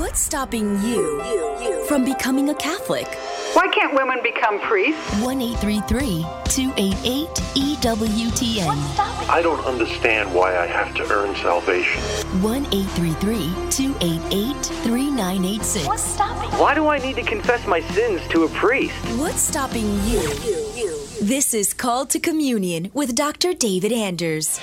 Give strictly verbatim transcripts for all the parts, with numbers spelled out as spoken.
What's stopping you from becoming a Catholic? Why can't women become priests? one eight three three, two eight eight, E W T N. I don't understand why I have to earn salvation. one eight three three, two eight eight, three nine eight six. What's stopping? Why do I need to confess my sins to a priest? What's stopping you? This is Called to Communion with Doctor David Anders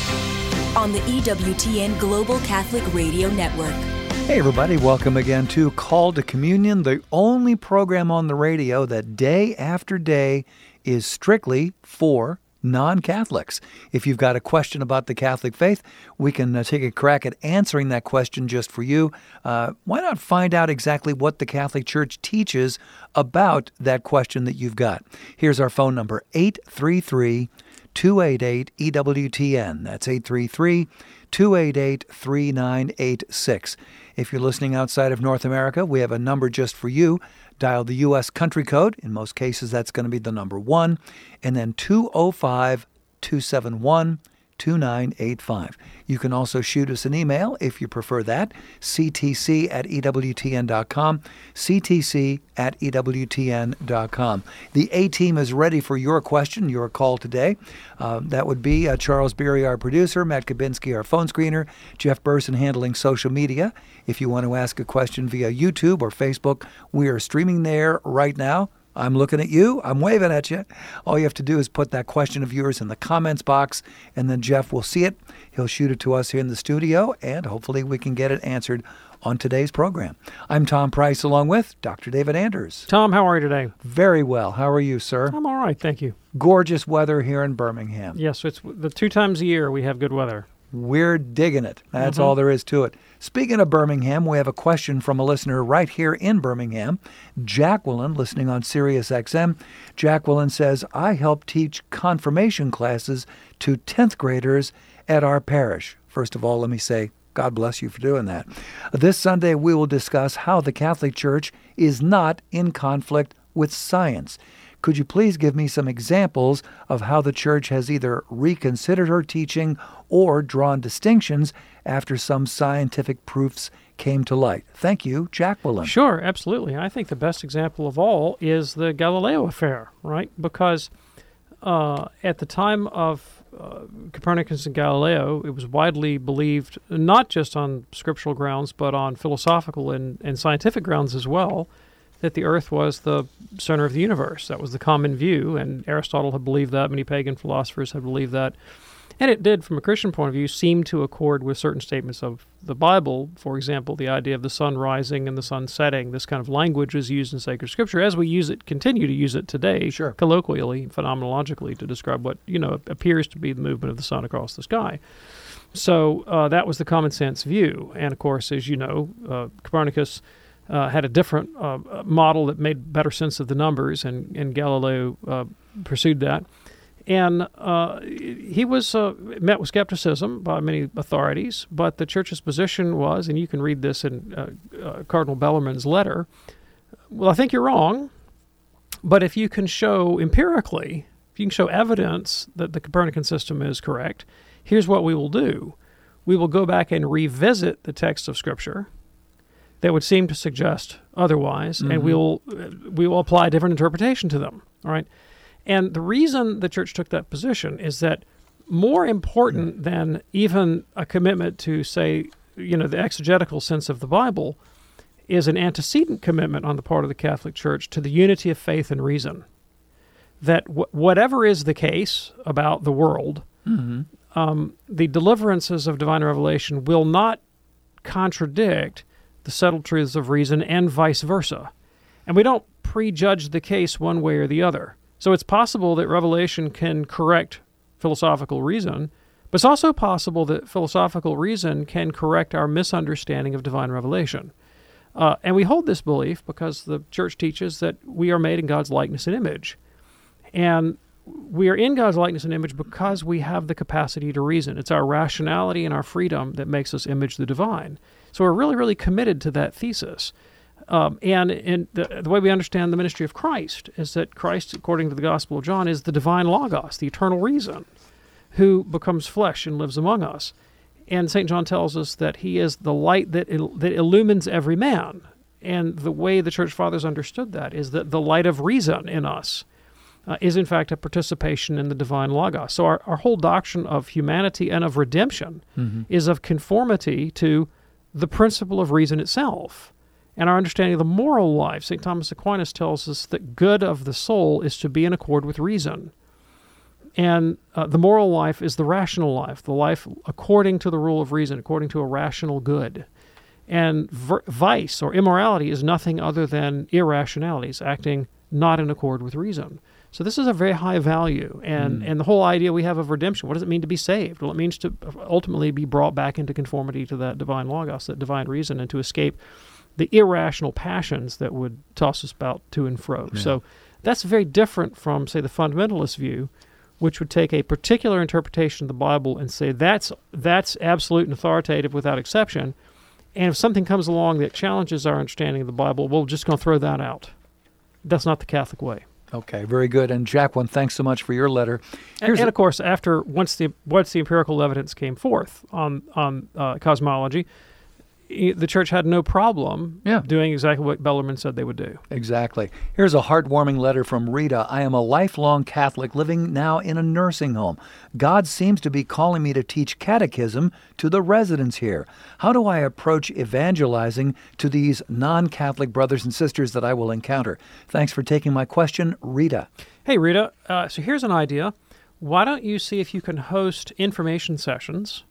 on the E W T N Global Catholic Radio Network. Hey everybody, welcome again to Call to Communion, the only program on the radio that day after day is strictly for non-Catholics. If you've got a question about the Catholic faith, we can uh, take a crack at answering that question just for you. Uh, why not find out exactly what the Catholic Church teaches about that question that you've got? Here's our phone number, eight three three, two eight eight, E W T N. That's eight three three, two eight eight, three nine eight six. If you're listening outside of North America, we have a number just for you. Dial the U S country code. In most cases, that's going to be the number one. And then two oh five, two seven one, two nine eight five. You can also shoot us an email if you prefer that, c t c at e w t n dot com, c t c at e w t n dot com. The A-Team is ready for your question, your call today. Uh, that would be uh, Charles Beery, our producer, Matt Kabinski, our phone screener, Jeff Burson handling social media. If you want to ask a question via YouTube or Facebook, we are streaming there right now. I'm looking at you. I'm waving at you. All you have to do is put that question of yours in the comments box, and then Jeff will see it. He'll shoot it to us here in the studio, and hopefully we can get it answered on today's program. I'm Tom Price, along with Doctor David Anders. Tom, how are you today? Very well. How are you, sir? I'm all right, thank you. Gorgeous weather here in Birmingham. Yes, it's the two times a year we have good weather. We're digging it. That's Mm-hmm. all there is to it. Speaking of Birmingham, we have a question from a listener right here in Birmingham, Jacqueline, listening on Sirius X M. Jacqueline says, I help teach confirmation classes to tenth graders at our parish. First of all, let me say, God bless you for doing that. This Sunday, we will discuss how the Catholic Church is not in conflict with science. Could you please give me some examples of how the Church has either reconsidered her teaching or drawn distinctions after some scientific proofs came to light? Thank you, Jacqueline. Sure, absolutely. I think the best example of all is the Galileo affair, right? Because uh, at the time of uh, Copernicus and Galileo, it was widely believed, not just on scriptural grounds, but on philosophical and, and scientific grounds as well, that the Earth was the center of the universe. That was the common view, and Aristotle had believed that, many pagan philosophers had believed that. And it did, from a Christian point of view, seem to accord with certain statements of the Bible. For example, the idea of the sun rising and the sun setting. This kind of language is used in sacred scripture, as we use it, continue to use it today, sure, colloquially, phenomenologically, to describe what, you know, appears to be the movement of the sun across the sky. So uh, that was the common sense view. And of course, as you know, uh, Copernicus Uh, had a different uh, model that made better sense of the numbers, and, and Galileo uh, pursued that. And uh, he was uh, met with skepticism by many authorities, but the Church's position was, and you can read this in uh, uh, Cardinal Bellarmine's letter, well, I think you're wrong, but if you can show empirically, if you can show evidence that the Copernican system is correct, here's what we will do. We will go back and revisit the text of Scripture that would seem to suggest otherwise, mm-hmm. and we'll we will apply a different interpretation to them. All right, and the reason the Church took that position is that more important mm-hmm. than even a commitment to, say, you know, the exegetical sense of the Bible, is an antecedent commitment on the part of the Catholic Church to the unity of faith and reason. That w- whatever is the case about the world, mm-hmm. um, the deliverances of divine revelation will not contradict the settled truths of reason, and vice versa. And we don't prejudge the case one way or the other. So it's possible that revelation can correct philosophical reason, but it's also possible that philosophical reason can correct our misunderstanding of divine revelation. Uh, and we hold this belief because the Church teaches that we are made in God's likeness and image. And we are in God's likeness and image because we have the capacity to reason. It's our rationality and our freedom that makes us image the divine. So we're really, really committed to that thesis. Um, and and the, the way we understand the ministry of Christ is that Christ, according to the Gospel of John, is the divine Logos, the eternal reason, who becomes flesh and lives among us. And Saint John tells us that he is the light that il- that illumines every man. And the way the Church Fathers understood that is that the light of reason in us uh, is, in fact, a participation in the divine Logos. So our, our whole doctrine of humanity and of redemption mm-hmm. is of conformity to the principle of reason itself. And our understanding of the moral life, Saint Thomas Aquinas tells us that good of the soul is to be in accord with reason. And uh, the moral life is the rational life, the life according to the rule of reason, according to a rational good. And ver- vice or immorality is nothing other than irrationalities, acting not in accord with reason. So this is a very high value. And, mm. and the whole idea we have of redemption, what does it mean to be saved? Well, it means to ultimately be brought back into conformity to that divine Logos, that divine reason, and to escape the irrational passions that would toss us about to and fro. Yeah. So that's very different from, say, the fundamentalist view, which would take a particular interpretation of the Bible and say that's that's absolute and authoritative without exception. And if something comes along that challenges our understanding of the Bible, we're just going to throw that out. That's not the Catholic way. Okay, very good. And Jacqueline, thanks so much for your letter. And, and of course, after once the once the empirical evidence came forth on on uh, cosmology, the Church had no problem yeah. doing exactly what Bellarmine said they would do. Exactly. Here's a heartwarming letter from Rita. I am a lifelong Catholic living now in a nursing home. God seems to be calling me to teach catechism to the residents here. How do I approach evangelizing to these non-Catholic brothers and sisters that I will encounter? Thanks for taking my question, Rita. Hey, Rita. Uh, so here's an idea. Why don't you see if you can host information sessions?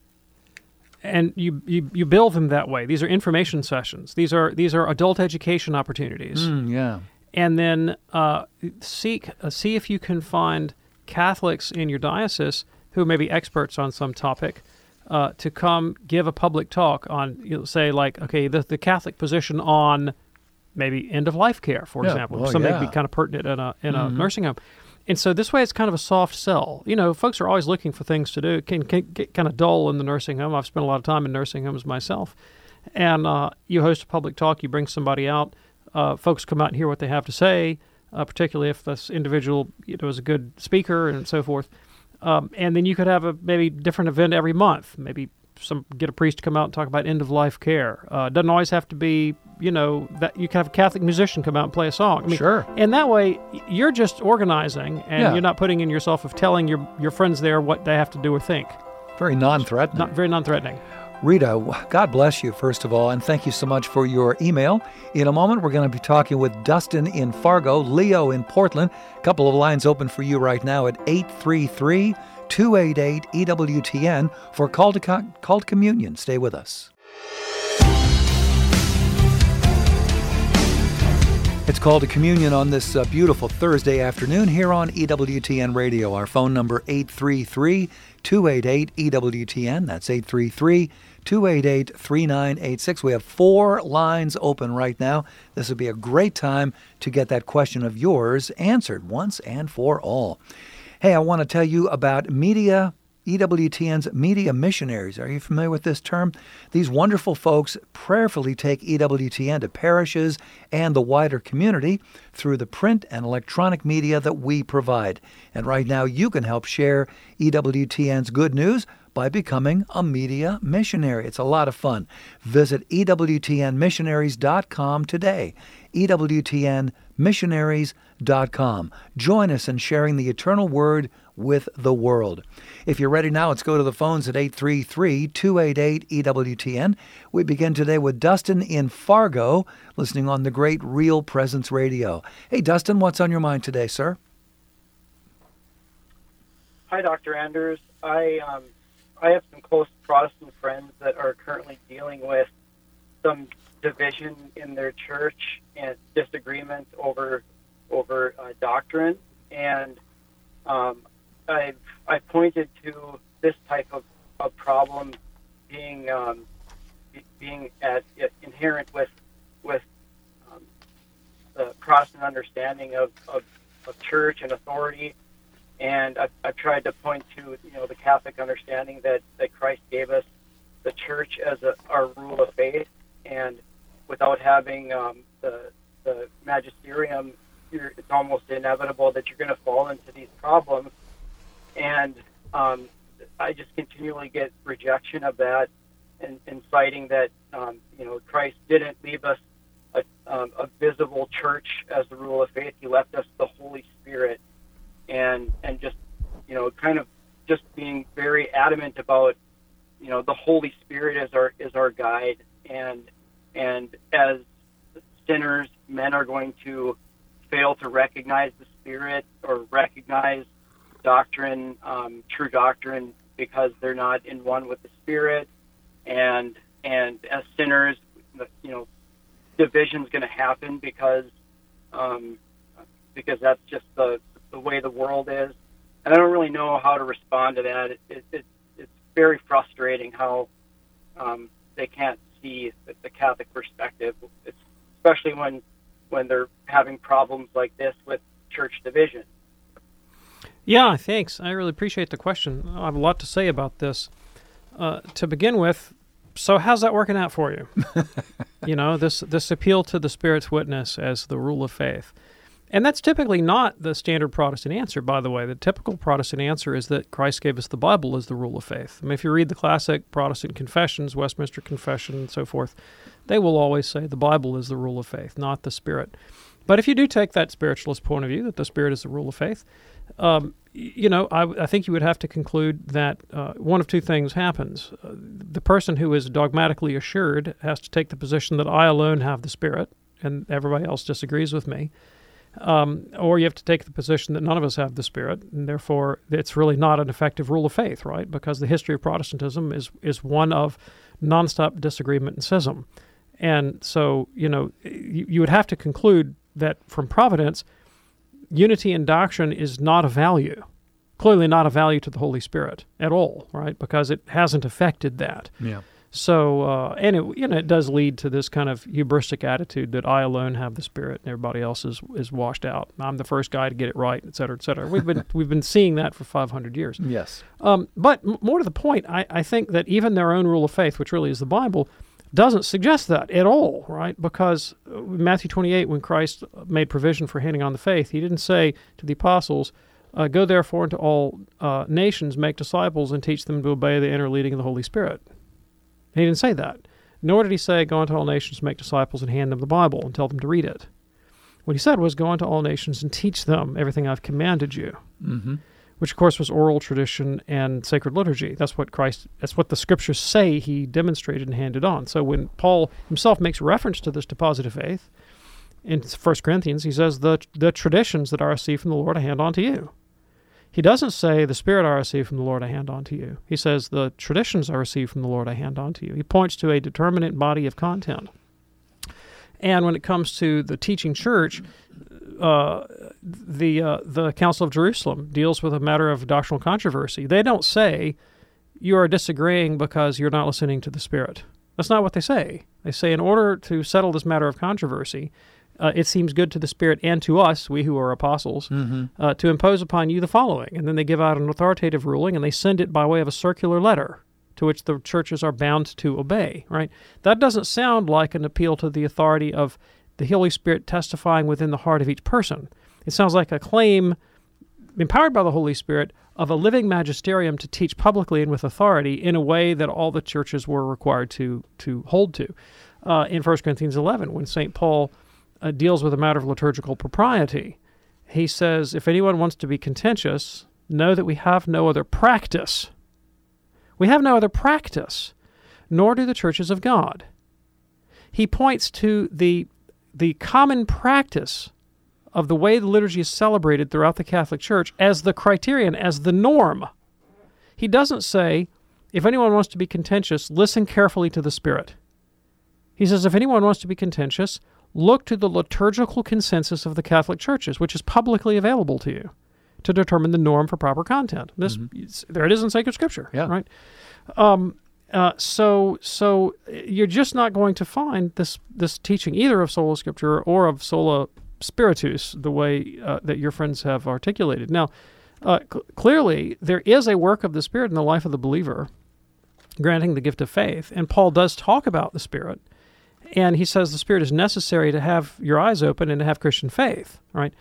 And you, you you build them that way. These are information sessions. These are these are adult education opportunities. Mm, yeah. And then uh, seek uh, see if you can find Catholics in your diocese who may be experts on some topic uh, to come give a public talk on, you know, say like, okay, the the Catholic position on maybe end of life care, for yeah. example, well, something yeah. to be kind of pertinent in a in mm-hmm. a nursing home. And so this way it's kind of a soft sell. You know, folks are always looking for things to do. It can, can get kind of dull in the nursing home. I've spent a lot of time in nursing homes myself. And uh, you host a public talk, you bring somebody out, uh, folks come out and hear what they have to say, uh, particularly if this individual, you know, is a good speaker and so forth. Um, and then you could have a maybe different event every month. Maybe some get a priest to come out and talk about end-of-life care. Uh, it doesn't always have to be, you know, that you can have a Catholic musician come out and play a song. I mean, sure. And that way, you're just organizing, and yeah. you're not putting in yourself of telling your, your friends there what they have to do or think. Very non-threatening. Not very non-threatening. Rita, God bless you, first of all, and thank you so much for your email. In a moment, we're going to be talking with Dustin in Fargo, Leo in Portland. A couple of lines open for you right now at eight three three, two eight eight, E W T N for Call to, Co- Call to Communion. Stay with us. It's Call to Communion on this uh, beautiful Thursday afternoon here on E W T N Radio. Our phone number eight three three, two eight eight, E W T N. That's eight three three, two eight eight, three nine eight six. We have four lines open right now. This would be a great time to get that question of yours answered once and for all. Hey, I want to tell you about media E W T N's Media Missionaries. Are you familiar with this term? These wonderful folks prayerfully take E W T N to parishes and the wider community through the print and electronic media that we provide. And right now you can help share E W T N's good news by becoming a media missionary. It's a lot of fun. Visit E W T N missionaries dot com today. E W T N missionaries dot com. Join us in sharing the eternal word with the world. If you're ready now, let's go to the phones at eight three three, two eight eight, E W T N. We begin today with Dustin in Fargo, listening on the great Real Presence Radio. Hey, Dustin, what's on your mind today, sir? Hi, Doctor Anders. I um, I have some close Protestant friends that are currently dealing with some division in their church and disagreement over over uh, doctrine, and um, I've I pointed to this type of, of problem being um, being at, inherent with with um, the Protestant understanding of, of, of church and authority, and I've, I've tried to point to you know the Catholic understanding that, that Christ gave us the church as a, our rule of faith, and without having um, the the magisterium, you're, it's almost inevitable that you're going to fall into these problems. And um, I just continually get rejection of that, and, and citing that um, you know Christ didn't leave us a, um, a visible church as the rule of faith. He left us the Holy Spirit, and and just you know kind of just being very adamant about you know the Holy Spirit as our is our guide, and and as sinners, men are going to fail to recognize the Spirit or recognize doctrine, um, true doctrine, because they're not in one with the Spirit, and and as sinners, you know, division's going to happen because um, because that's just the the way the world is, and I don't really know how to respond to that. It, it, it it's very frustrating how um, they can't see the, the Catholic perspective, it's, especially when when they're having problems like this with church division. Yeah, thanks. I really appreciate the question. I have a lot to say about this. Uh, to begin with, so how's that working out for you? you know, this this appeal to the Spirit's witness as the rule of faith. And that's typically not the standard Protestant answer, by the way. The typical Protestant answer is that Christ gave us the Bible as the rule of faith. I mean, if you read the classic Protestant confessions, Westminster Confession, and so forth, they will always say the Bible is the rule of faith, not the Spirit. But if you do take that spiritualist point of view, that the Spirit is the rule of faith, um, you know, I, I think you would have to conclude that uh, one of two things happens. Uh, the person who is dogmatically assured has to take the position that I alone have the Spirit, and everybody else disagrees with me. Um, or you have to take the position that none of us have the Spirit, and therefore it's really not an effective rule of faith, right? Because the history of Protestantism is is one of nonstop disagreement and schism. And so, you know, you, you would have to conclude that from Providence, unity in doctrine is not a value, clearly not a value to the Holy Spirit at all, right? Because it hasn't affected that. Yeah. So, uh, and it, you know, it does lead to this kind of hubristic attitude that I alone have the Spirit and everybody else is, is washed out. I'm the first guy to get it right, et cetera, et cetera. We've been we've been seeing that for five hundred years. Yes. Um, but m- more to the point, I, I think that even their own rule of faith, which really is the Bible, doesn't suggest that at all, right? Because in Matthew twenty-eight, when Christ made provision for handing on the faith, he didn't say to the apostles, uh, go therefore into all uh, nations, make disciples, and teach them to obey the inner leading of the Holy Spirit. He didn't say that. Nor did he say, go into all nations, make disciples, and hand them the Bible and tell them to read it. What he said was, go into all nations and teach them everything I've commanded you, mm-hmm. which, of course, was oral tradition and sacred liturgy. That's what Christ, that's what the Scriptures say he demonstrated and handed on. So when Paul himself makes reference to this deposit of faith, in First Corinthians, he says, the, the traditions that I received from the Lord I hand on to you. He doesn't say, the Spirit I received from the Lord I hand on to you. He says, the traditions I received from the Lord I hand on to you. He points to a determinate body of content. And when it comes to the teaching church, uh, the uh, the Council of Jerusalem deals with a matter of doctrinal controversy. They don't say, you are disagreeing because you're not listening to the Spirit. That's not what they say. They say, in order to settle this matter of controversy, Uh, it seems good to the Spirit and to us, we who are apostles, mm-hmm. uh, to impose upon you the following. And then they give out an authoritative ruling, and they send it by way of a circular letter to which the churches are bound to obey, right? That doesn't sound like an appeal to the authority of the Holy Spirit testifying within the heart of each person. It sounds like a claim, empowered by the Holy Spirit, of a living magisterium to teach publicly and with authority in a way that all the churches were required to, to hold to. Uh, in First Corinthians eleven, when Saint Paul Uh, deals with a matter of liturgical propriety. He says, if anyone wants to be contentious, know that we have no other practice. We have no other practice, nor do the churches of God. He points to the, the common practice of the way the liturgy is celebrated throughout the Catholic Church as the criterion, as the norm. He doesn't say, if anyone wants to be contentious, listen carefully to the Spirit. He says, if anyone wants to be contentious, look to the liturgical consensus of the Catholic churches, which is publicly available to you, to determine the norm for proper content. This, mm-hmm. There it is in sacred Scripture, yeah. right? Um, uh, so, so you're just not going to find this this teaching either of sola Scriptura or of sola spiritus, the way uh, that your friends have articulated. Now, uh, cl- clearly, there is a work of the Spirit in the life of the believer, granting the gift of faith, and Paul does talk about the Spirit. And he says the Spirit is necessary to have your eyes open and to have Christian faith, right?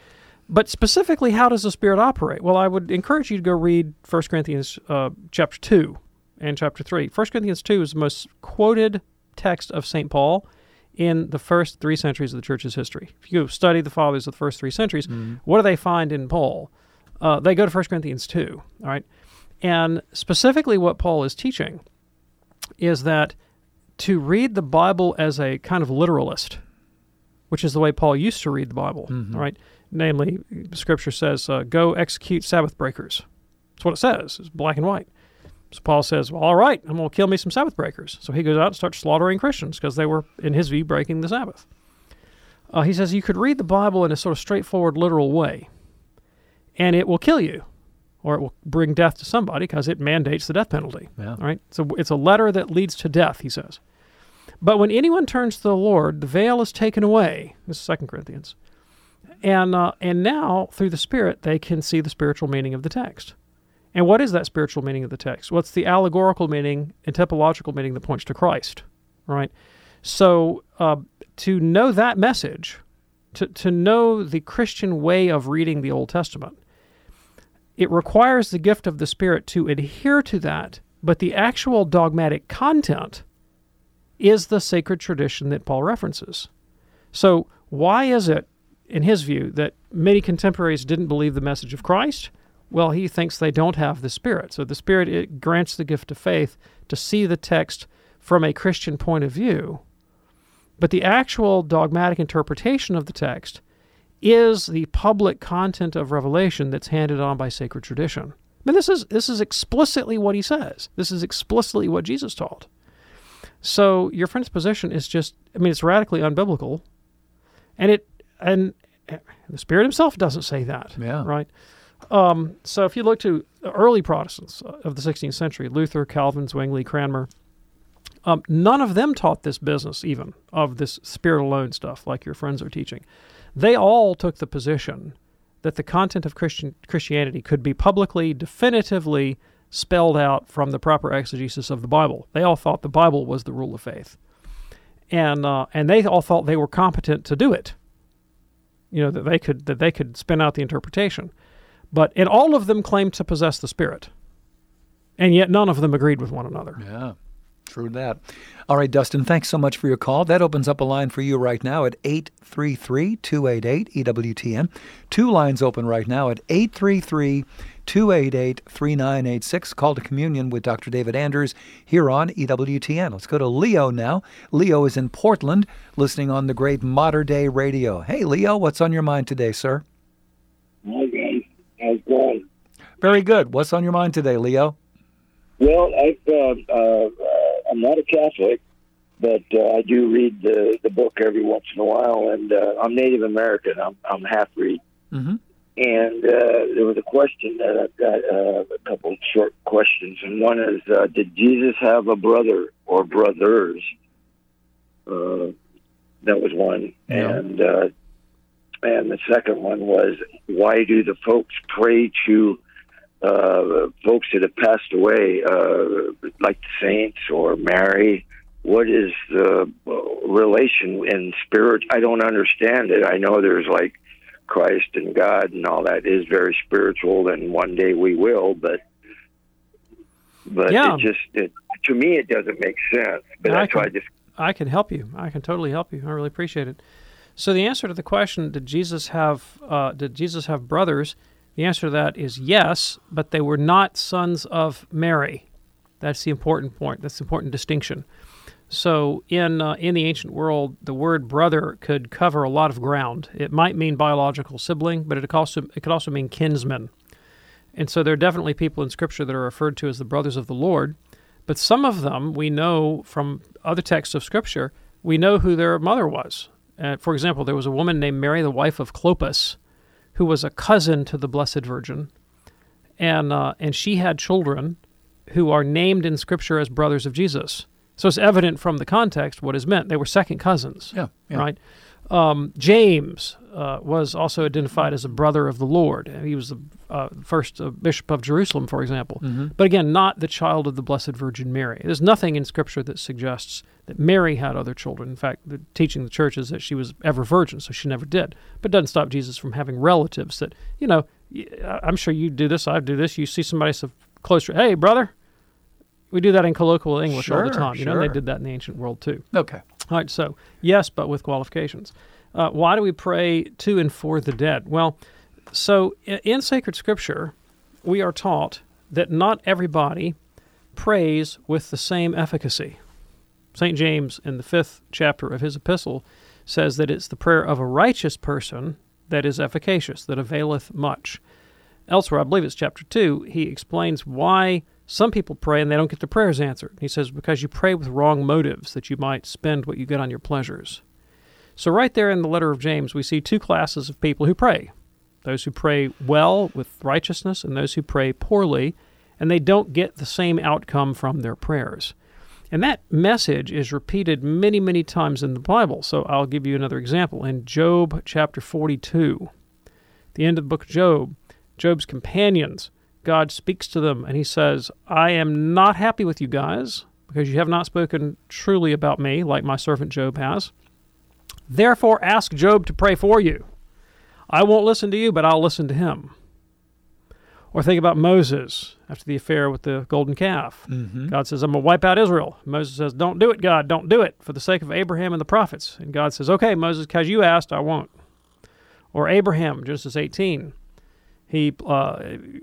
But specifically, how does the Spirit operate? Well, I would encourage you to go read First Corinthians uh, chapter two and chapter three. First Corinthians two is the most quoted text of Saint Paul in the first three centuries of the Church's history. If you study the fathers of the first three centuries, mm-hmm. what do they find in Paul? Uh, they go to First Corinthians two, all right? And specifically what Paul is teaching is that to read the Bible as a kind of literalist, which is the way Paul used to read the Bible, mm-hmm. all right? Namely, Scripture says, uh, go execute Sabbath breakers. That's what it says. It's black and white. So Paul says, well, all right, I'm going to kill me some Sabbath breakers. So he goes out and starts slaughtering Christians because they were, in his view, breaking the Sabbath. Uh, he says you could read the Bible in a sort of straightforward, literal way, and it will kill you, or it will bring death to somebody because it mandates the death penalty. Yeah. All right? So it's a letter that leads to death, he says. But when anyone turns to the Lord, the veil is taken away. This is Second Corinthians. And, uh, and now, through the Spirit, they can see the spiritual meaning of the text. And what is that spiritual meaning of the text? Well, it's the allegorical meaning and typological meaning that points to Christ, right? So uh, to know that message, to, to know the Christian way of reading the Old Testament, it requires the gift of the Spirit to adhere to that, but the actual dogmatic content is the sacred tradition that Paul references. So why is it, in his view, that many contemporaries didn't believe the message of Christ? Well, he thinks they don't have the Spirit. So the Spirit, it grants the gift of faith to see the text from a Christian point of view. But the actual dogmatic interpretation of the text is the public content of revelation that's handed on by sacred tradition. I mean, this is this is explicitly what he says. This is explicitly what Jesus taught. So your friend's position is just, I mean, it's radically unbiblical. And it and the Spirit himself doesn't say that, yeah. right? Um, so if you look to early Protestants of the sixteenth century, Luther, Calvin, Zwingli, Cranmer, um, none of them taught this business even of this Spirit alone stuff like your friends are teaching. They all took the position that the content of Christian Christianity could be publicly, definitively spelled out from the proper exegesis of the Bible. They all thought the Bible was the rule of faith. And uh, and they all thought they were competent to do it. You know, that they could that they could spin out the interpretation. But and all of them claimed to possess the Spirit. And yet none of them agreed with one another. Yeah, true that. All right, Dustin, thanks so much for your call. That opens up a line for you right now at eight three three, two eight eight, E W T N. Two lines open right now at eight three three, two eight eight, three nine eight six. Call to Communion with Doctor David Anders here on E W T N. Let's go to Leo now. Leo is in Portland, listening on the great Modern Day Radio. Hey, Leo, what's on your mind today, sir? Hi, guys. How's it going? Very good. What's on your mind today, Leo? Well, I've, uh, uh, I'm not a Catholic, but uh, I do read the, the book every once in a while, and uh, I'm Native American. I'm, I'm half-breed. Mm-hmm. And uh, there was a question that I've got, uh, a couple of short questions, and one is, uh, did Jesus have a brother or brothers? Uh, that was one. Yeah. And uh, and the second one was, why do the folks pray to uh, folks that have passed away, uh, like the saints or Mary? What is the relation in spirit? I don't understand it. I know there's like Christ and God and all that is very spiritual, and one day we will, but but yeah. it just, it, to me, it doesn't make sense. But I that's can, why I just... I can help you. I can totally help you. I really appreciate it. So the answer to the question, did Jesus have uh, did Jesus have brothers? The answer to that is yes, but they were not sons of Mary. That's the important point. That's the important distinction. So in uh, in the ancient world, the word brother could cover a lot of ground. It might mean biological sibling, but it could also it could also mean kinsman. And so there are definitely people in Scripture that are referred to as the brothers of the Lord. But some of them, we know from other texts of Scripture, we know who their mother was. Uh, for example, there was a woman named Mary, the wife of Clopas, who was a cousin to the Blessed Virgin, and uh, and she had children who are named in Scripture as brothers of Jesus. So it's evident from the context what is meant. They were second cousins, yeah, yeah. right? Um, James uh, was also identified as a brother of the Lord. He was the uh, first uh, bishop of Jerusalem, for example. Mm-hmm. But again, not the child of the Blessed Virgin Mary. There's nothing in Scripture that suggests that Mary had other children. In fact, the teaching of the church is that she was ever virgin, so she never did. But it doesn't stop Jesus from having relatives that, you know, I'm sure you do this, I do this. You see somebody so closer, hey, brother. We do that in colloquial English sure, all the time. You sure. know, they did that in the ancient world too. Okay. All right, so yes, but with qualifications. Uh, why do we pray to and for the dead? Well, so in, in sacred Scripture, we are taught that not everybody prays with the same efficacy. Saint James, in the fifth chapter of his epistle, says that it's the prayer of a righteous person that is efficacious, that availeth much. Elsewhere, I believe it's chapter two, he explains why some people pray and they don't get their prayers answered. He says, because you pray with wrong motives, that you might spend what you get on your pleasures. So right there in the letter of James, we see two classes of people who pray. Those who pray well with righteousness and those who pray poorly, and they don't get the same outcome from their prayers. And that message is repeated many, many times in the Bible. So I'll give you another example. In Job chapter forty-two, the end of the book of Job, Job's companions, God speaks to them and he says, I am not happy with you guys because you have not spoken truly about me like my servant Job has. Therefore ask Job to pray for you. I won't listen to you, but I'll listen to him. Or think about Moses after the affair with the golden calf. Mm-hmm. God says, I'm going to wipe out Israel. Moses says, don't do it, God, don't do it for the sake of Abraham and the prophets. And God says, okay, Moses, because you asked, I won't. Or Abraham, Genesis eighteen. He, uh,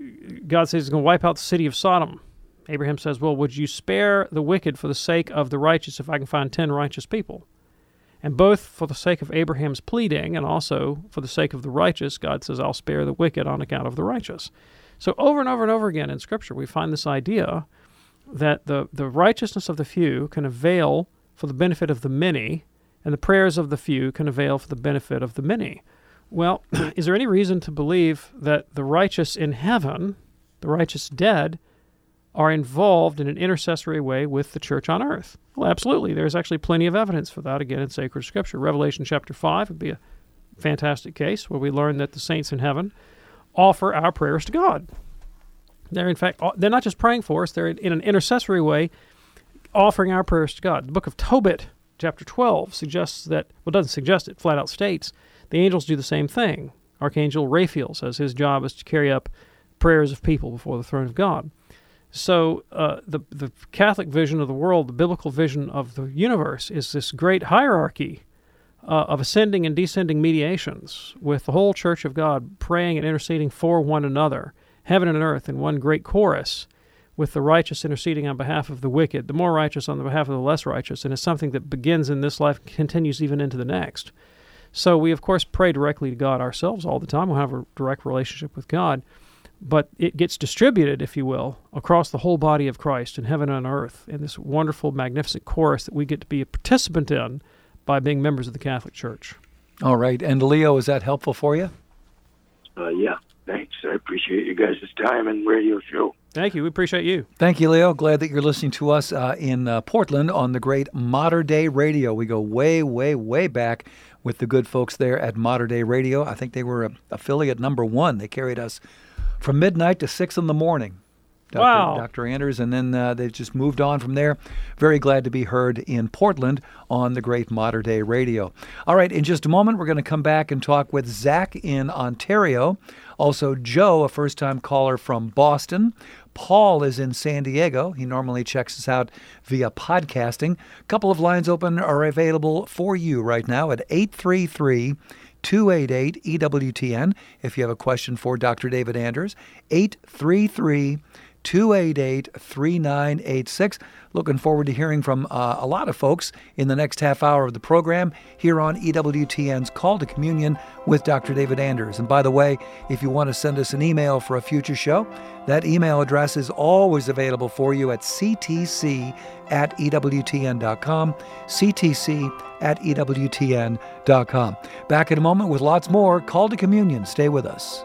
God says he's going to wipe out the city of Sodom. Abraham says, well, would you spare the wicked for the sake of the righteous if I can find ten righteous people? And both for the sake of Abraham's pleading and also for the sake of the righteous, God says, I'll spare the wicked on account of the righteous. So over and over and over again in Scripture, we find this idea that the, the righteousness of the few can avail for the benefit of the many, and the prayers of the few can avail for the benefit of the many. Well, is there any reason to believe that the righteous in heaven, the righteous dead, are involved in an intercessory way with the church on earth? Well, absolutely. There's actually plenty of evidence for that, again, in sacred Scripture. Revelation chapter five would be a fantastic case where we learn that the saints in heaven offer our prayers to God. They're, in fact, they're not just praying for us, they're in an intercessory way offering our prayers to God. The book of Tobit, chapter twelve, suggests that, well, it doesn't suggest it, flat out states, the angels do the same thing. Archangel Raphael says his job is to carry up prayers of people before the throne of God. So uh, the the Catholic vision of the world, the biblical vision of the universe, is this great hierarchy uh, of ascending and descending mediations with the whole Church of God praying and interceding for one another, heaven and earth in one great chorus, with the righteous interceding on behalf of the wicked, the more righteous on the behalf of the less righteous, and it's something that begins in this life and continues even into the next. So we, of course, pray directly to God ourselves all the time. We'll have a direct relationship with God. But it gets distributed, if you will, across the whole body of Christ in heaven and earth in this wonderful, magnificent chorus that we get to be a participant in by being members of the Catholic Church. All right. And Leo, is that helpful for you? Uh, yeah, thanks. I appreciate you guys' time and radio show. Thank you. We appreciate you. Thank you, Leo. Glad that you're listening to us uh, in uh, Portland on the great Mater Dei Radio. We go way, way, way back with the good folks there at Mater Dei Radio. I think they were a, affiliate number one. They carried us from midnight to six in the morning. Doctor Wow. Doctor Anders, and then uh, they just moved on from there. Very glad to be heard in Portland on the great Mater Dei Radio. All right, in just a moment, we're going to come back and talk with Zach in Ontario. Also, Joe, a first-time caller from Boston. Paul is in San Diego. He normally checks us out via podcasting. A couple of lines open are available for you right now at eight three three, two eight eight, E W T N. If you have a question for Doctor David Anders, eight three three, two eight eight, three nine eight six. Looking forward to hearing from uh, a lot of folks in the next half hour of the program here on E W T N's Call to Communion with Doctor David Anders. And by the way, if you want to send us an email for a future show, that email address is always available for you at c t c at e w t n dot com, c t c at e w t n dot com. Back in a moment with lots more Call to Communion. Stay with us.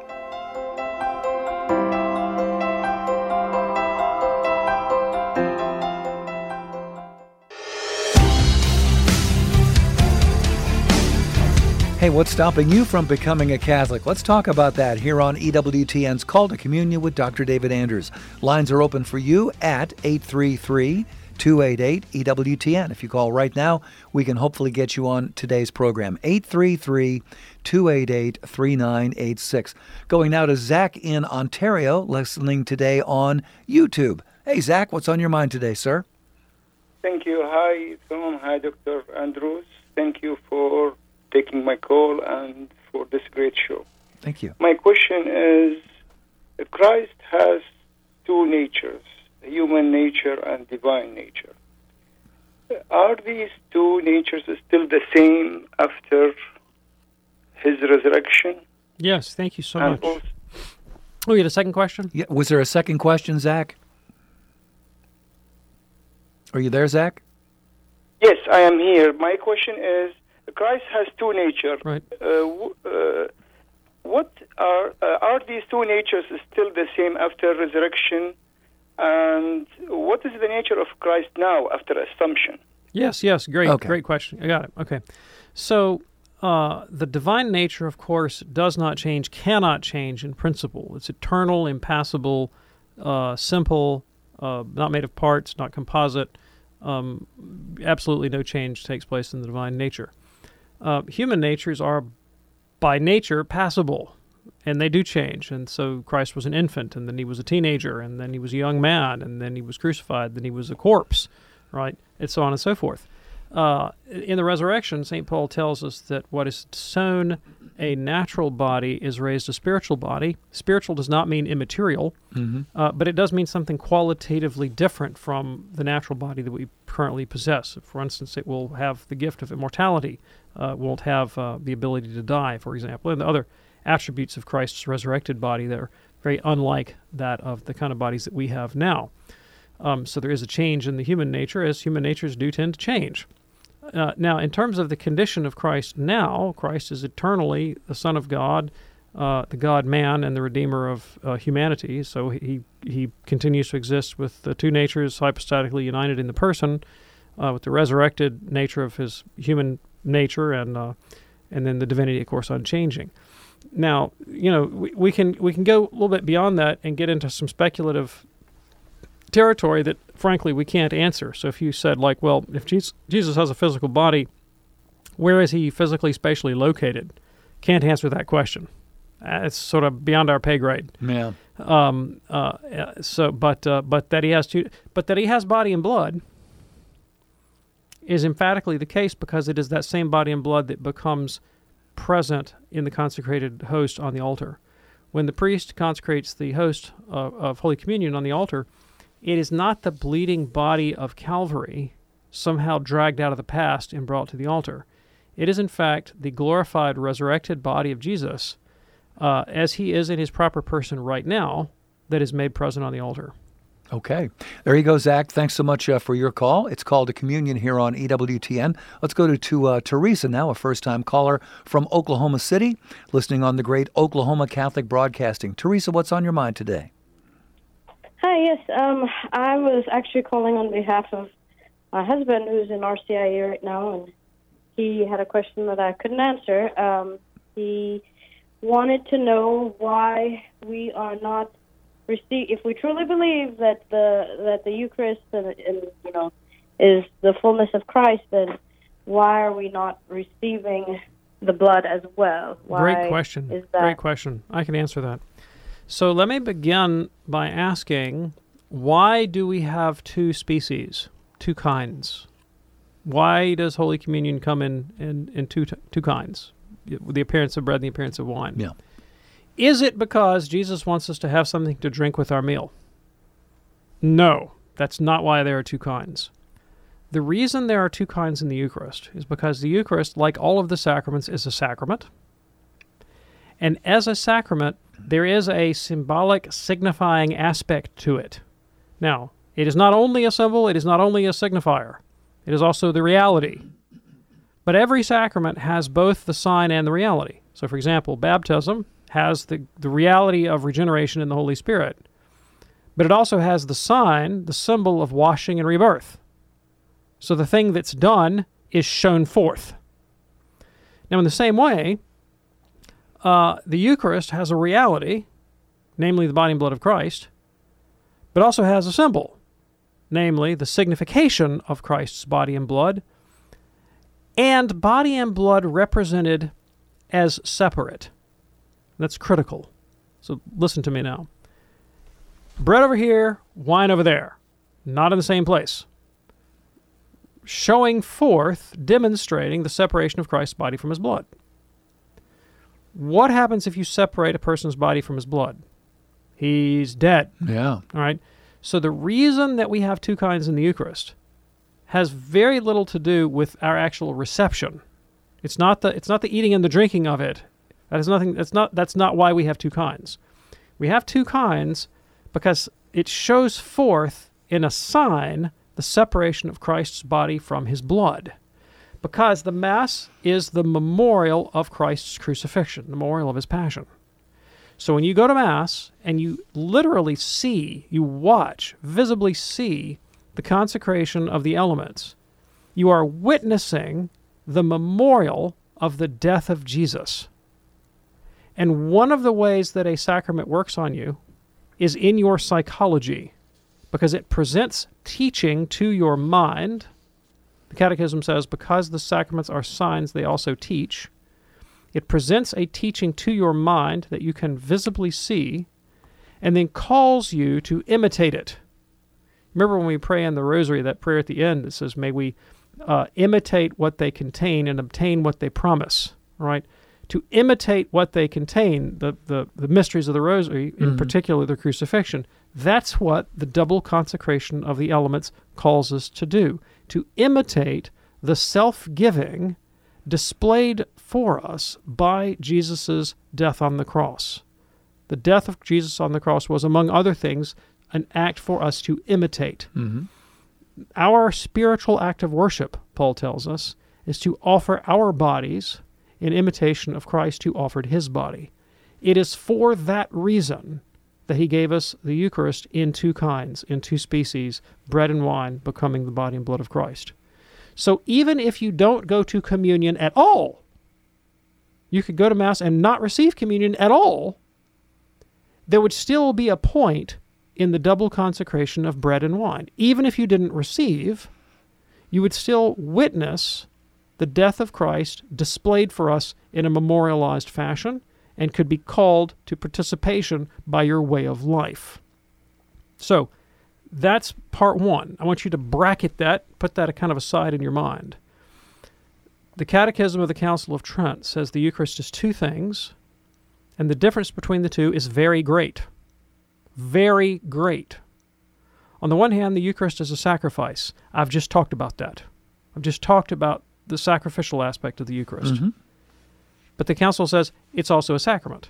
Hey, what's stopping you from becoming a Catholic? Let's talk about that here on E W T N's Call to Communion with Doctor David Anders. Lines are open for you at eight three three, two eight eight, E W T N. If you call right now, we can hopefully get you on today's program. eight three three, two eight eight, three nine eight six. Going now to Zach in Ontario, listening today on YouTube. Hey, Zach, what's on your mind today, sir? Thank you. Hi, Tom. Hi, Doctor Andrews. Thank you for taking my call and for this great show. Thank you. My question is, Christ has two natures, human nature and divine nature. Are these two natures still the same after his resurrection? Yes, thank you so and much. Also, oh, you had a second question? Yeah, was there a second question, Zach? Are you there, Zach? Yes, I am here. My question is, Christ has two natures. Right. Uh, w- uh, what are uh, are these two natures still the same after resurrection? And what is the nature of Christ now after Assumption? Yes, yes, great, Okay. great question. I got it. Okay. So uh, the divine nature, of course, does not change, cannot change in principle. It's eternal, impassible, uh, simple, uh, not made of parts, not composite. Um, absolutely no change takes place in the divine nature. Uh, human natures are, by nature, passable, and they do change. And so Christ was an infant, and then he was a teenager, and then he was a young man, and then he was crucified, then he was a corpse, right, and so on and so forth. Uh, in the resurrection, Saint Paul tells us that what is sown a natural body is raised a spiritual body. Spiritual does not mean immaterial, Mm-hmm. uh, but it does mean something qualitatively different from the natural body that we currently possess. For instance, it will have the gift of immortality, uh, won't have uh, the ability to die, for example, and the other attributes of Christ's resurrected body that are very unlike that of the kind of bodies that we have now. Um, so there is a change in the human nature, as human natures do tend to change. Uh, now, in terms of the condition of Christ now, Christ is eternally the Son of God, uh, the God-man, and the Redeemer of uh, humanity. So he he continues to exist with the two natures hypostatically united in the person, uh, with the resurrected nature of his human nature, and uh, and then the divinity, of course, unchanging. Now, you know, we, we can we can go a little bit beyond that and get into some speculative territory that, frankly, we can't answer. So if you said, like, well, if Jesus, Jesus has a physical body, where is he physically, spatially located? Can't answer that question. Uh, it's sort of beyond our pay grade. Yeah. Um. Uh. So, but uh, but that he has to, but that he has body and blood is emphatically the case, because it is that same body and blood that becomes present in the consecrated host on the altar. When the priest consecrates the host of, of Holy Communion on the altar, it is not the bleeding body of Calvary somehow dragged out of the past and brought to the altar. It is, in fact, the glorified, resurrected body of Jesus, uh, as he is in his proper person right now, that is made present on the altar. Okay. There you go, Zach. Thanks so much uh, for your call. It's Called to Communion here on E W T N. Let's go to, to uh, Teresa now, a first-time caller from Oklahoma City, listening on the great Oklahoma Catholic Broadcasting. Teresa, what's on your mind today? Hi, yes. Um, I was actually calling on behalf of my husband, who's in R C I A right now, and he had a question that I couldn't answer. Um, he wanted to know why we are not receive, if we truly believe that the that the Eucharist and, and you know is the fullness of Christ, then why are we not receiving the blood as well? Why Great question. Is that? Great question. I can answer that. So let me begin by asking, why do we have two species, two kinds? Why does Holy Communion come in, in, in two two kinds, the appearance of bread and the appearance of wine? Yeah. Is it because Jesus wants us to have something to drink with our meal? No, that's not why there are two kinds. The reason there are two kinds in the Eucharist is because the Eucharist, like all of the sacraments, is a sacrament. And as a sacrament, there is a symbolic, signifying aspect to it. Now, it is not only a symbol, it is not only a signifier. It is also the reality. But every sacrament has both the sign and the reality. So, for example, baptism has the, the reality of regeneration in the Holy Spirit. But it also has the sign, the symbol of washing and rebirth. So the thing that's done is shown forth. Now, in the same way, uh, the Eucharist has a reality, namely the body and blood of Christ, but also has a symbol, namely the signification of Christ's body and blood, and body and blood represented as separate. That's critical. So listen to me now. Bread over here, wine over there, not in the same place. Showing forth, demonstrating the separation of Christ's body from his blood. What happens if you separate a person's body from his blood? He's dead. Yeah. All right. So the reason that we have two kinds in the Eucharist has very little to do with our actual reception. It's not the it's not the eating and the drinking of it. That is nothing. That's not that's not why we have two kinds. We have two kinds because it shows forth in a sign the separation of Christ's body from his blood. Because the Mass is the memorial of Christ's crucifixion, the memorial of his passion. So when you go to Mass and you literally see, you watch, visibly see the consecration of the elements, you are witnessing the memorial of the death of Jesus. And one of the ways that a sacrament works on you is in your psychology, because it presents teaching to your mind. The Catechism says, because the sacraments are signs, they also teach. It presents a teaching to your mind that you can visibly see, and then calls you to imitate it. Remember when we pray in the Rosary, that prayer at the end that says, may we uh, imitate what they contain and obtain what they promise, right? To imitate what they contain, the, the, the mysteries of the Rosary, in mm-hmm. particular the crucifixion, that's what the double consecration of the elements calls us to do, to imitate the self-giving displayed for us by Jesus' death on the cross. The death of Jesus on the cross was, among other things, an act for us to imitate. Mm-hmm. Our spiritual act of worship, Paul tells us, is to offer our bodies in imitation of Christ who offered his body. It is for that reason that he gave us the Eucharist in two kinds, in two species, bread and wine becoming the body and blood of Christ. So even if you don't go to communion at all, you could go to Mass and not receive communion at all, there would still be a point in the double consecration of bread and wine. Even if you didn't receive, you would still witness the death of Christ displayed for us in a memorialized fashion, and could be called to participation by your way of life. So, that's part one. I want you to bracket that, put that kind of aside in your mind. The Catechism of the Council of Trent says the Eucharist is two things, and the difference between the two is very great. Very great. On the one hand, the Eucharist is a sacrifice. I've just talked about that. I've just talked about the sacrificial aspect of the Eucharist. Mm-hmm. But the Council says it's also a sacrament.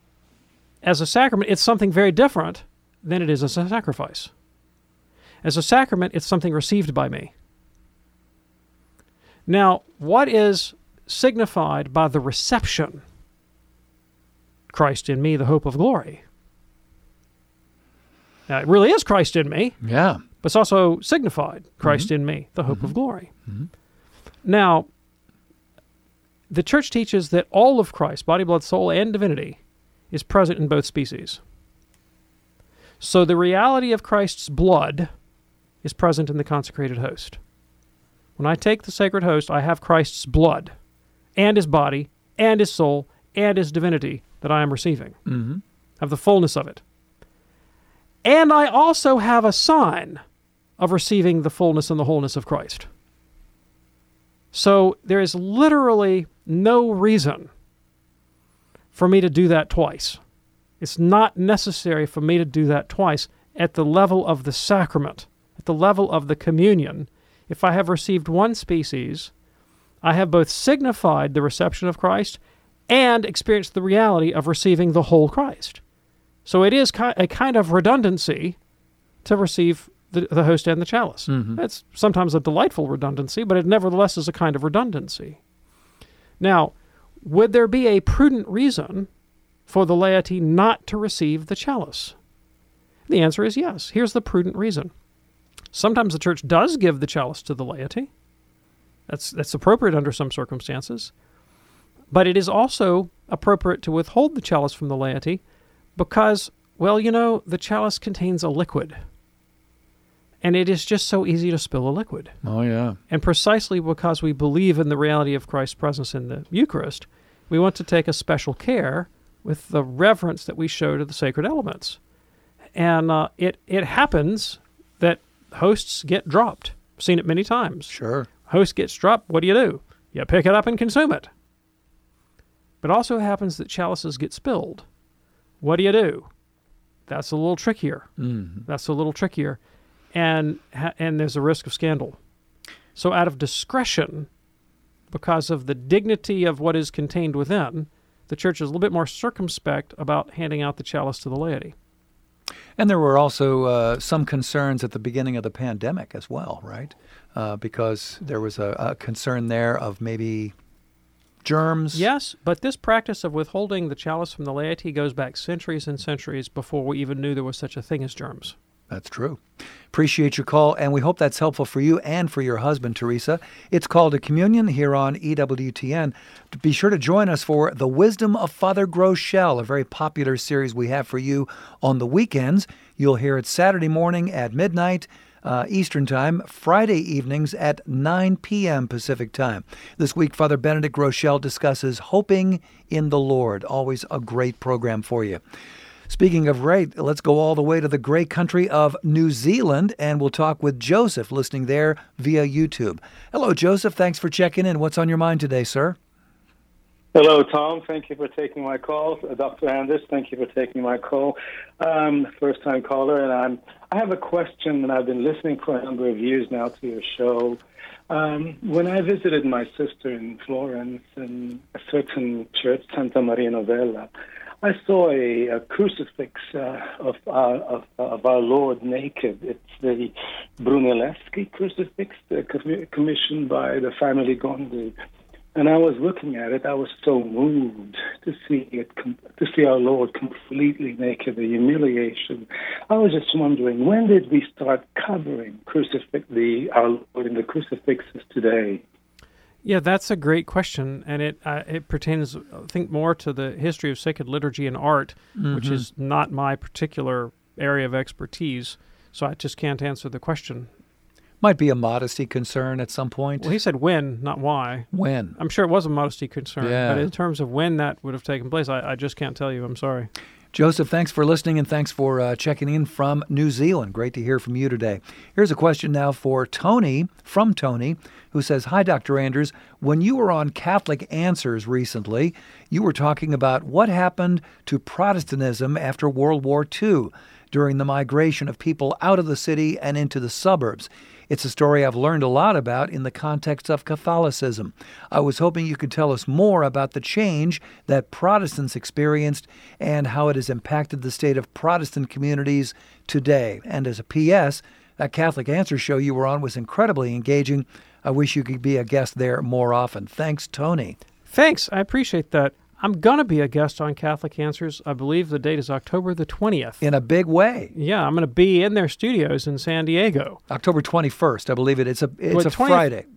As a sacrament, it's something very different than it is as a sacrifice. As a sacrament, it's something received by me. Now, what is signified by the reception? Christ in me, the hope of glory. Now, it really is Christ in me. Yeah. But it's also signified, Christ mm-hmm. in me, the hope mm-hmm. of glory. Mm-hmm. Now, the Church teaches that all of Christ, body, blood, soul, and divinity, is present in both species. So the reality of Christ's blood is present in the consecrated host. When I take the sacred host, I have Christ's blood, and his body, and his soul, and his divinity that I am receiving. Mm-hmm. I have the fullness of it. And I also have a sign of receiving the fullness and the wholeness of Christ. So there is literally no reason for me to do that twice. It's not necessary for me to do that twice at the level of the sacrament, at the level of the communion. If I have received one species, I have both signified the reception of Christ and experienced the reality of receiving the whole Christ. So it is a kind of redundancy to receive the, the host and the chalice. Mm-hmm. It's sometimes a delightful redundancy, but it nevertheless is a kind of redundancy. Now, would there be a prudent reason for the laity not to receive the chalice? The answer is yes. Here's the prudent reason. Sometimes the Church does give the chalice to the laity. That's, that's appropriate under some circumstances. But it is also appropriate to withhold the chalice from the laity because, well, you know, the chalice contains a liquid. And it is just so easy to spill a liquid. Oh, yeah. And precisely because we believe in the reality of Christ's presence in the Eucharist, we want to take a special care with the reverence that we show to the sacred elements. And uh, it, it happens that hosts get dropped. I've seen it many times. Sure. Host gets dropped, what do you do? You pick it up and consume it. But also happens that chalices get spilled. What do you do? That's a little trickier. Mm-hmm. That's a little trickier. And and there's a risk of scandal. So out of discretion, because of the dignity of what is contained within, the church is a little bit more circumspect about handing out the chalice to the laity. And there were also uh, some concerns at the beginning of the pandemic as well, right? Uh, because there was a, a concern there of maybe germs. Yes, but this practice of withholding the chalice from the laity goes back centuries and centuries before we even knew there was such a thing as germs. That's true. Appreciate your call, and we hope that's helpful for you and for your husband, Teresa. It's Called to Communion here on E W T N. Be sure to join us for The Wisdom of Father Groeschel, a very popular series we have for you on the weekends. You'll hear it Saturday morning at midnight uh, Eastern Time, Friday evenings at nine p.m. Pacific Time. This week, Father Benedict Groeschel discusses hoping in the Lord. Always a great program for you. Speaking of great, let's go all the way to the great country of New Zealand, and we'll talk with Joseph, listening there via YouTube. Hello, Joseph. Thanks for checking in. What's on your mind today, sir? Hello, Tom. Thank you for taking my call. Uh, Doctor Anders, thank you for taking my call. Um, first-time caller, and I'm, I have a question, and I've been listening for a number of years now to your show. Um, when I visited my sister in Florence in a certain church, Santa Maria Novella, I saw a, a crucifix uh, of, uh, of, of our Lord naked. It's the Brunelleschi crucifix, uh, com- commissioned by the family Gondi. And I was looking at it. I was so moved to see it, com- to see our Lord completely naked, the humiliation. I was just wondering, when did we start covering crucifix, the our Lord in the crucifixes today? Yeah, that's a great question, and it uh, it pertains, I think, more to the history of sacred liturgy and art, mm-hmm. which is not my particular area of expertise, so I just can't answer the question. Might be a modesty concern at some point. Well, he said when, not why. When. I'm sure it was a modesty concern, yeah. but in terms of when that would have taken place, I, I just can't tell you. I'm sorry. Joseph, thanks for listening, and thanks for uh, checking in from New Zealand. Great to hear from you today. Here's a question now for Tony, from Tony, who says, Hi, Doctor Anders. When you were on Catholic Answers recently, you were talking about what happened to Protestantism after World War Two during the migration of people out of the city and into the suburbs. It's a story I've learned a lot about in the context of Catholicism. I was hoping you could tell us more about the change that Protestants experienced and how it has impacted the state of Protestant communities today. And as a P S, that Catholic Answer show you were on was incredibly engaging. I wish you could be a guest there more often. Thanks, Tony. Thanks. I appreciate that. I'm going to be a guest on Catholic Answers. I believe the date is October the twentieth. In a big way. Yeah, I'm going to be in their studios in San Diego. October twenty-first, I believe it. It's a it's well, a Friday.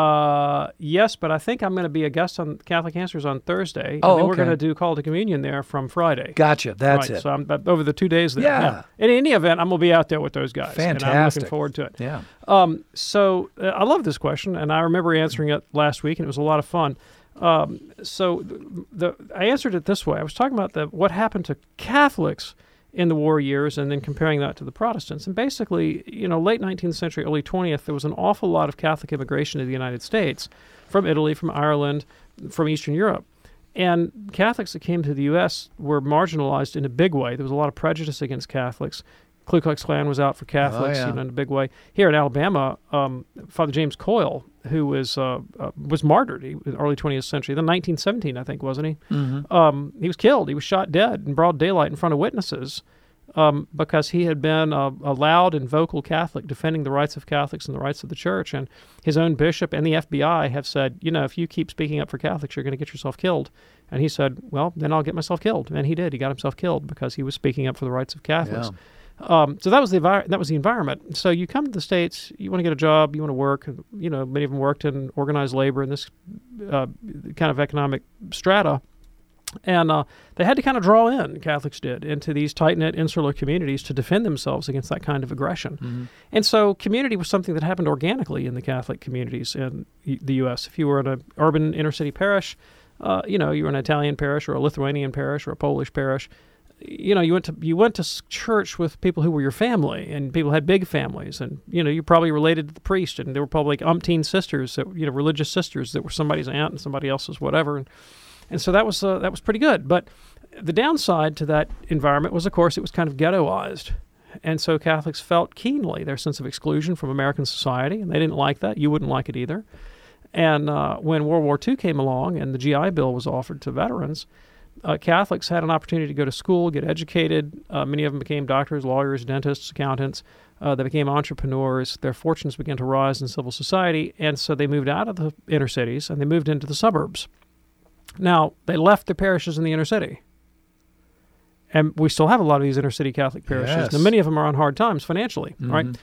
Uh, yes, but I think I'm going to be a guest on Catholic Answers on Thursday. Oh, and then okay. we're going to do Call to Communion there from Friday. Gotcha. That's right, it. So I'm over the two days there. Yeah. yeah. In any event, I'm going to be out there with those guys. Fantastic. And I'm looking forward to it. Yeah. Um, so uh, I love this question, and I remember answering it last week, and it was a lot of fun. Um, so the, the I answered it this way. I was talking about the what happened to Catholics in the war years and then comparing that to the Protestants. And basically, you know, late nineteenth century, early twentieth, there was an awful lot of Catholic immigration to the United States from Italy, from Ireland, from Eastern Europe. And Catholics that came to the U S were marginalized in a big way. There was a lot of prejudice against Catholics. Ku Klux Klan was out for Catholics, oh, yeah. you know, in a big way. Here in Alabama, um, Father James Coyle, who was uh, uh, was martyred in the early twentieth century, then nineteen seventeen, I think, wasn't he? Mm-hmm. Um, he was killed. He was shot dead in broad daylight in front of witnesses um, because he had been a, a loud and vocal Catholic defending the rights of Catholics and the rights of the church. And his own bishop and the F B I have said, you know, if you keep speaking up for Catholics, you're going to get yourself killed. And he said, well, then I'll get myself killed. And he did. He got himself killed because he was speaking up for the rights of Catholics. Yeah. Um, so that was the envi- that was the environment. So you come to the States, you want to get a job, you want to work. You know, many of them worked in organized labor in this uh, kind of economic strata. And uh, they had to kind of draw in, Catholics did, into these tight-knit insular communities to defend themselves against that kind of aggression. Mm-hmm. And so community was something that happened organically in the Catholic communities in the U S. If you were in an urban inner-city parish, uh, you know, you were in an Italian parish or a Lithuanian parish or a Polish parish, you know, you went to you went to church with people who were your family, and people had big families, and, you know, you're probably related to the priest, and there were probably like umpteen sisters, that, you know, religious sisters that were somebody's aunt and somebody else's whatever. And, And so that was uh, that was pretty good. But the downside to that environment was, of course, it was kind of ghettoized. And so Catholics felt keenly their sense of exclusion from American society, and they didn't like that. You wouldn't like it either. And uh, when World War Two came along and the G I Bill was offered to veterans, uh, Catholics had an opportunity to go to school, get educated. Uh, many of them became doctors, lawyers, dentists, accountants. Uh, they became entrepreneurs. Their fortunes began to rise in civil society, and so they moved out of the inner cities and they moved into the suburbs. Now, they left their parishes in the inner city. And we still have a lot of these inner city Catholic parishes. Yes. Now, many of them are on hard times financially, Mm-hmm. right?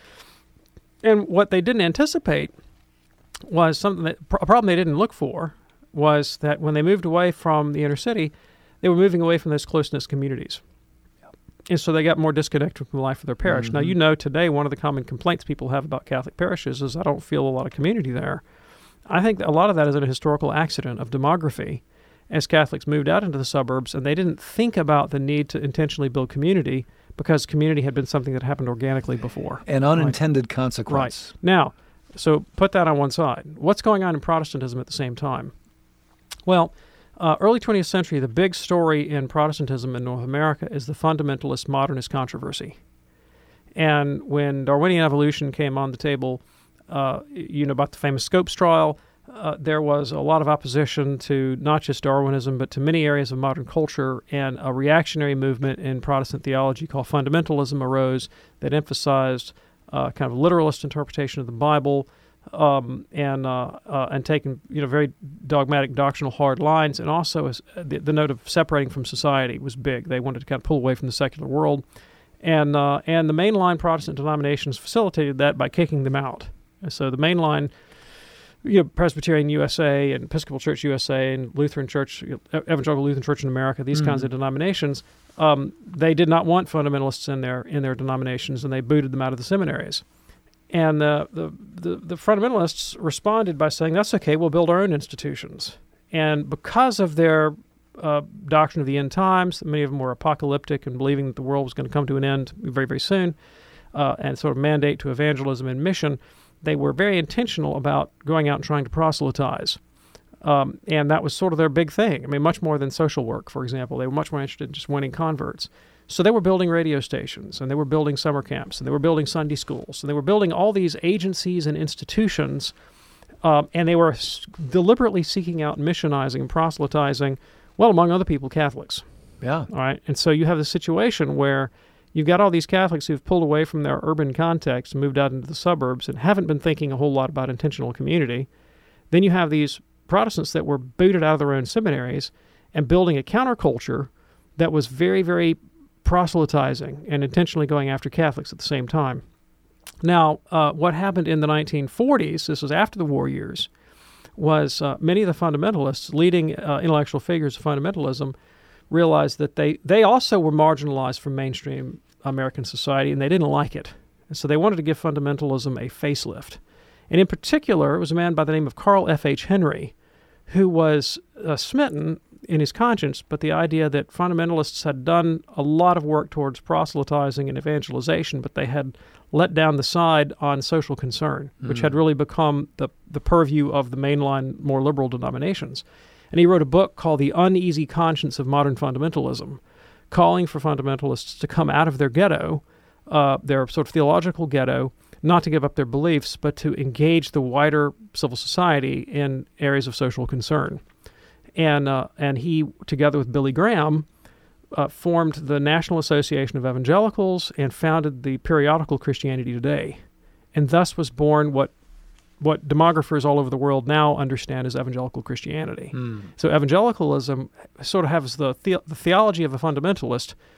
And what they didn't anticipate was something that, a problem they didn't look for was that when they moved away from the inner city, they were moving away from those close-knit communities. And so they got more disconnected from the life of their parish. Mm-hmm. Now, you know, today, one of the common complaints people have about Catholic parishes is, I don't feel a lot of community there. I think that a lot of that is a historical accident of demography as Catholics moved out into the suburbs, and they didn't think about the need to intentionally build community because community had been something that happened organically before. An unintended right. consequence. Right. Now, so put that on one side. What's going on in Protestantism at the same time? Well, uh, early twentieth century, the big story in Protestantism in North America is the fundamentalist modernist controversy. And when Darwinian evolution came on the table, uh, you know about the famous Scopes trial, Uh, there was a lot of opposition to not just Darwinism, but to many areas of modern culture, and a reactionary movement in Protestant theology called fundamentalism arose that emphasized uh, kind of literalist interpretation of the Bible, um, and uh, uh, and taking you know very dogmatic doctrinal hard lines, and also as, uh, the, the note of separating from society was big. They wanted to kind of pull away from the secular world, and uh, and the mainline Protestant denominations facilitated that by kicking them out. So the mainline, you know, Presbyterian U S A and Episcopal Church U S A and Lutheran Church, you know, Evangelical Lutheran Church in America, these mm-hmm. kinds of denominations, um, they did not want fundamentalists in their in their denominations, and they booted them out of the seminaries. And uh, the, the the fundamentalists responded by saying, "That's okay, we'll build our own institutions." And because of their uh, doctrine of the end times, many of them were apocalyptic and believing that the world was going to come to an end very, very soon, uh, and sort of mandate to evangelism and mission, they were very intentional about going out and trying to proselytize. Um, and that was sort of their big thing. I mean, much more than social work, for example. They were much more interested in just winning converts. So they were building radio stations, and they were building summer camps, and they were building Sunday schools, and they were building all these agencies and institutions, um, and they were s- deliberately seeking out missionizing and proselytizing, well, among other people, Catholics. Yeah. All right. And so you have this situation where you've got all these Catholics who've pulled away from their urban context and moved out into the suburbs and haven't been thinking a whole lot about intentional community. Then you have these Protestants that were booted out of their own seminaries and building a counterculture that was very, very proselytizing and intentionally going after Catholics at the same time. Now, uh, what happened in the nineteen forties, this was after the war years, was uh, many of the fundamentalists, leading uh, intellectual figures of fundamentalism, realized that they, they also were marginalized from mainstream American society, and they didn't like it. And so they wanted to give fundamentalism a facelift. And in particular, it was a man by the name of Carl F H Henry, who was uh, smitten in his conscience, but the idea that fundamentalists had done a lot of work towards proselytizing and evangelization, but they had let down the side on social concern, mm. which had really become the, the purview of the mainline, more liberal denominations. And he wrote a book called The Uneasy Conscience of Modern Fundamentalism, calling for fundamentalists to come out of their ghetto, uh, their sort of theological ghetto, not to give up their beliefs, but to engage the wider civil society in areas of social concern. And uh, and he, together with Billy Graham, uh, formed the National Association of Evangelicals and founded the periodical Christianity Today. And thus was born what what demographers all over the world now understand as evangelical Christianity. Mm. So evangelicalism sort of has the, the the theology of a fundamentalist,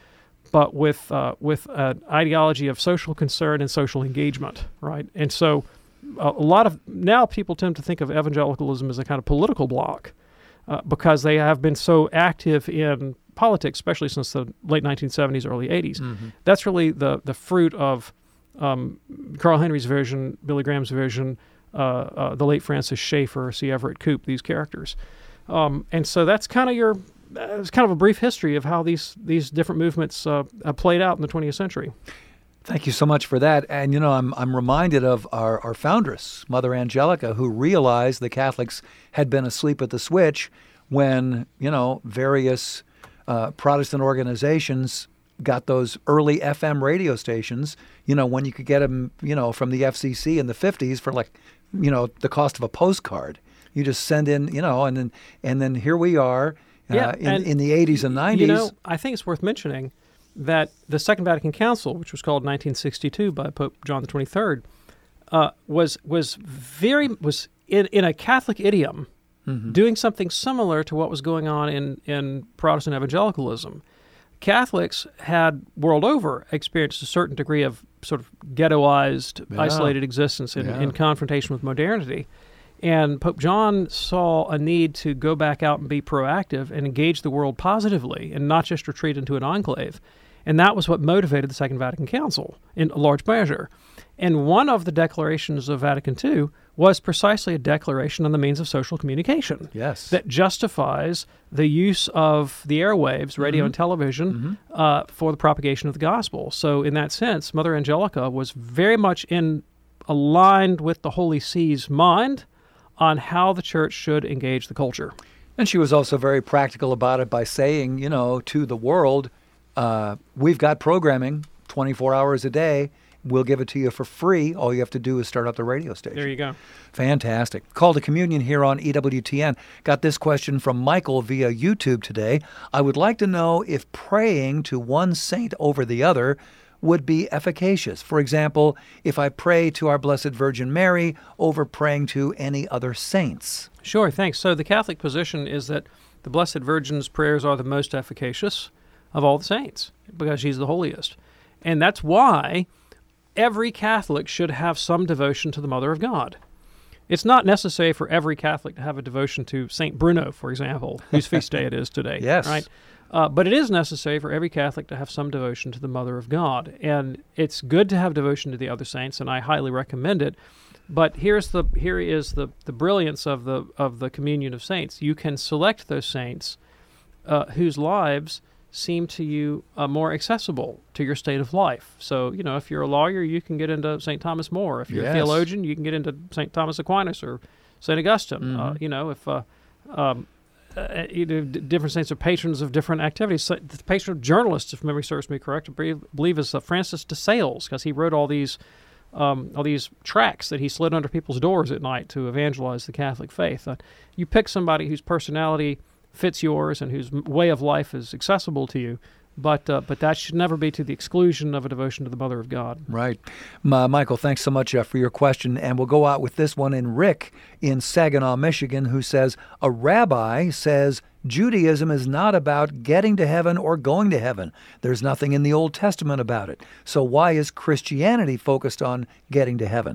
but with uh, with an ideology of social concern and social engagement, right? And so a lot of now people tend to think of evangelicalism as a kind of political bloc uh, because they have been so active in politics, especially since the late nineteen seventies, early eighties. Mm-hmm. That's really the the fruit of um, Carl Henry's vision, Billy Graham's vision, uh, uh, the late Francis Schaeffer, C. Everett Koop, these characters. Um, and so that's kind of your, uh, it's kind of a brief history of how these these different movements uh, have played out in the twentieth century. Thank you so much for that. And, you know, I'm I'm reminded of our, our foundress, Mother Angelica, who realized the Catholics had been asleep at the switch when, you know, various uh, Protestant organizations got those early F M radio stations, you know, when you could get them, you know, from the F C C in the fifties for like, you know, the cost of a postcard. You just send in, you know, and then and then here we are uh, yeah, in, in the eighties and nineties. You know, I think it's worth mentioning that the Second Vatican Council, which was called nineteen sixty-two by Pope John the twenty-third, uh, was was very was in, in a Catholic idiom mm-hmm. doing something similar to what was going on in, in Protestant evangelicalism. Catholics had, world over, experienced a certain degree of sort of ghettoized, yeah. isolated existence in, yeah. in confrontation with modernity. And Pope John saw a need to go back out and be proactive and engage the world positively and not just retreat into an enclave. And that was what motivated the Second Vatican Council in a large measure. And one of the declarations of Vatican Two was precisely a declaration on the means of social communication. Yes. That justifies the use of the airwaves, radio mm-hmm. and television, mm-hmm. uh, for the propagation of the gospel. So in that sense, Mother Angelica was very much in aligned with the Holy See's mind on how the church should engage the culture. And she was also very practical about it by saying, you know, to the world, uh, we've got programming twenty-four hours a day. We'll give it to you for free. All you have to do is start up the radio station. There you go. Fantastic. Call to Communion here on E W T N. Got this question from Michael via YouTube today. I would like to know if praying to one saint over the other would be efficacious. For example, if I pray to our Blessed Virgin Mary over praying to any other saints. Sure, thanks. So the Catholic position is that the Blessed Virgin's prayers are the most efficacious of all the saints because she's the holiest. And that's why every Catholic should have some devotion to the Mother of God. It's not necessary for every Catholic to have a devotion to Saint Bruno, for example, whose feast day it is today. Yes. Right? Uh, but it is necessary for every Catholic to have some devotion to the Mother of God. And it's good to have devotion to the other saints, and I highly recommend it. But here's the here is the, the brilliance of the of the communion of saints. You can select those saints uh, whose lives seem to you uh, more accessible to your state of life. So, you know, if you're a lawyer, you can get into Saint Thomas More. If you're yes. a theologian, you can get into Saint Thomas Aquinas or Saint Augustine. Mm-hmm. Uh, you know, if uh, um, uh, you know, d- different saints are patrons of different activities. So the patron of journalists, if memory serves me correct, I believe is uh, Francis de Sales, because he wrote all these um, all these tracts that he slid under people's doors at night to evangelize the Catholic faith. Uh, you pick somebody whose personality fits yours and whose way of life is accessible to you, but uh, but that should never be to the exclusion of a devotion to the Mother of God. Right. Uh, Michael, thanks so much uh, for your question, and we'll go out with this one in Rick in Saginaw, Michigan, who says, a rabbi says Judaism is not about getting to heaven or going to heaven. There's nothing in the Old Testament about it. So why is Christianity focused on getting to heaven?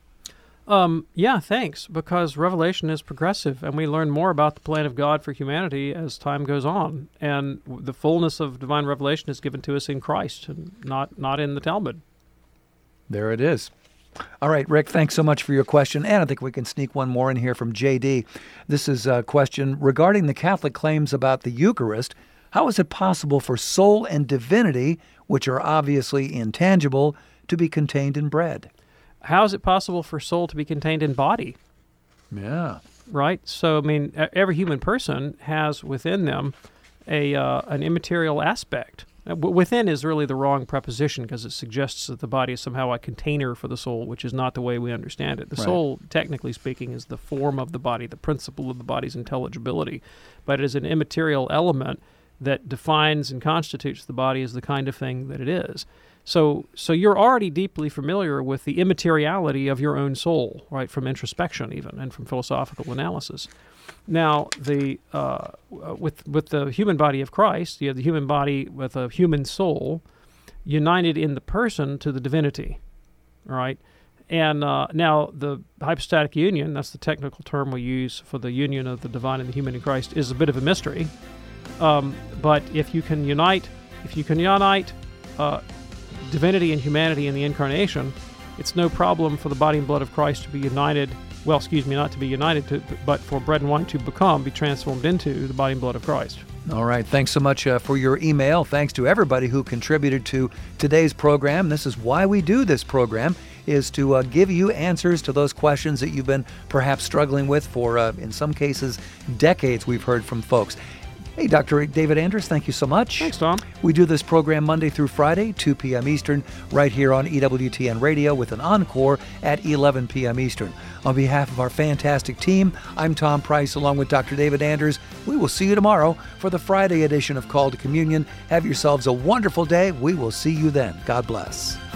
Um, yeah, thanks, because Revelation is progressive, and we learn more about the plan of God for humanity as time goes on, and the fullness of divine revelation is given to us in Christ, and not, not in the Talmud. There it is. All right, Rick, thanks so much for your question, and I think we can sneak one more in here from J D. This is a question regarding the Catholic claims about the Eucharist. How is it possible for soul and divinity, which are obviously intangible, to be contained in bread? How is it possible for soul to be contained in body? Yeah. Right? So, I mean, every human person has within them a uh, an immaterial aspect. Within is really the wrong preposition because it suggests that the body is somehow a container for the soul, which is not the way we understand it. The right. soul, technically speaking, is the form of the body, the principle of the body's intelligibility, but it is an immaterial element that defines and constitutes the body as the kind of thing that it is. So, so you're already deeply familiar with the immateriality of your own soul, right, from introspection even, and from philosophical analysis. Now, the uh, with with the human body of Christ, you have the human body with a human soul, united in the person to the divinity, all right? And uh, now the hypostatic union, that's the technical term we use for the union of the divine and the human in Christ, is a bit of a mystery. Um, but if you can unite, if you can unite uh, divinity and humanity in the incarnation, it's no problem for the body and blood of Christ to be united. Well, excuse me, not to be united to, but for bread and wine to become, be transformed into the body and blood of Christ. All right. Thanks so much uh, for your email. Thanks to everybody who contributed to today's program. This is why we do this program, is to uh, give you answers to those questions that you've been perhaps struggling with for, uh, in some cases, decades. We've heard from folks. Hey, Doctor David Anders, thank you so much. Thanks, Tom. We do this program Monday through Friday, two p.m. Eastern, right here on E W T N Radio with an encore at eleven p.m. Eastern. On behalf of our fantastic team, I'm Tom Price along with Doctor David Anders. We will see you tomorrow for the Friday edition of Call to Communion. Have yourselves a wonderful day. We will see you then. God bless.